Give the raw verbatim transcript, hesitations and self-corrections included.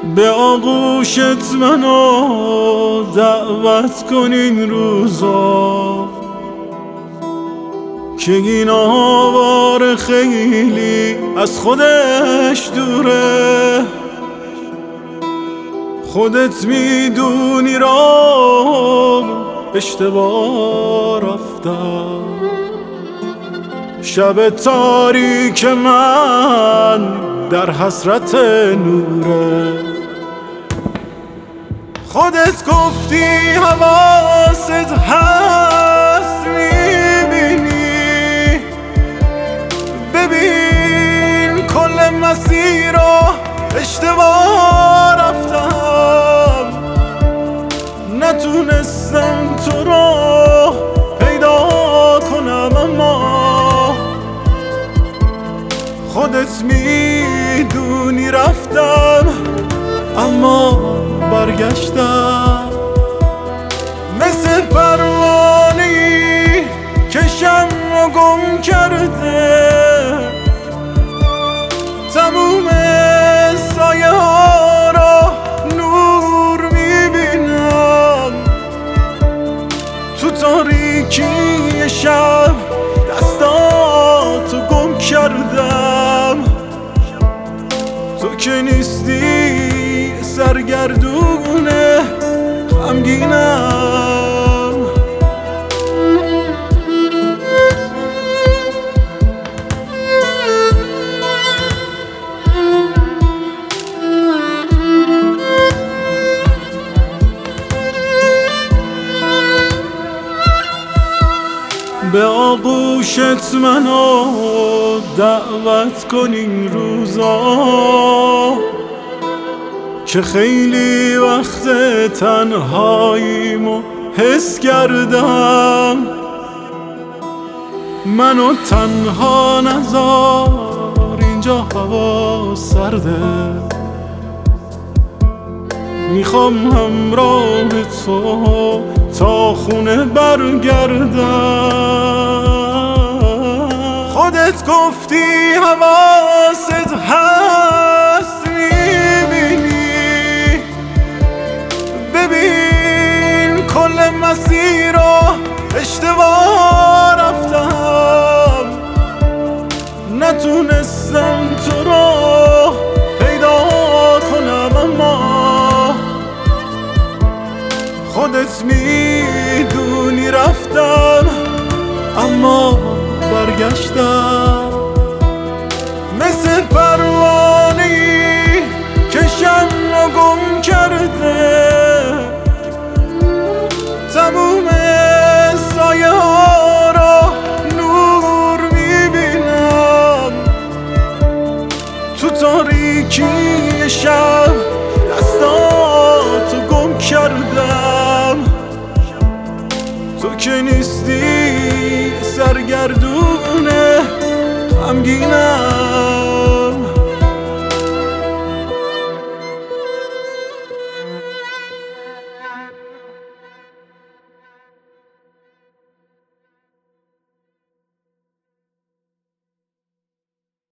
به آغوشت منو دعوت کن این روزا که این آوار خیلی از خودش دوره. خودت میدونی را اشتباه رفتم، شب تاریک من در حسرت نوره. خودت گفتی حواست هست میبینی، ببین کل مسیر رو اشتباه رفتم، نتونستم تو رو پیدا کنم، اما خودت میدونی رفتم اما برگشتم. مثل پروانه‌ای که شمع رو گم کرده، تموم سایه ها را نور میبینم. تو تاریکی شب دستاتو گم کردم، تو که نیستی سرگردونه غمگینم. به آغوشت منو دعوت کن این روزا که خیلی وقت تنهاییمو حس کردم. منو تنها نذار، اینجا هوا سرده، میخوام همراه تو تا خونه برگردم. خودت گفتی حواست هست میبینی، ببین کل مسیر رو اشتباه رفتم، نتونستم تو رو پیدا کنم، اما خودت میدونی رفتم اما برگشتم. مثل پروانه‌ای که شمع رو گم کرده، تموم سایه ها را نور میبینم. تو تاریکی شب دستاتو گم کردم، تو که نیستی سرگردونه غمگینم.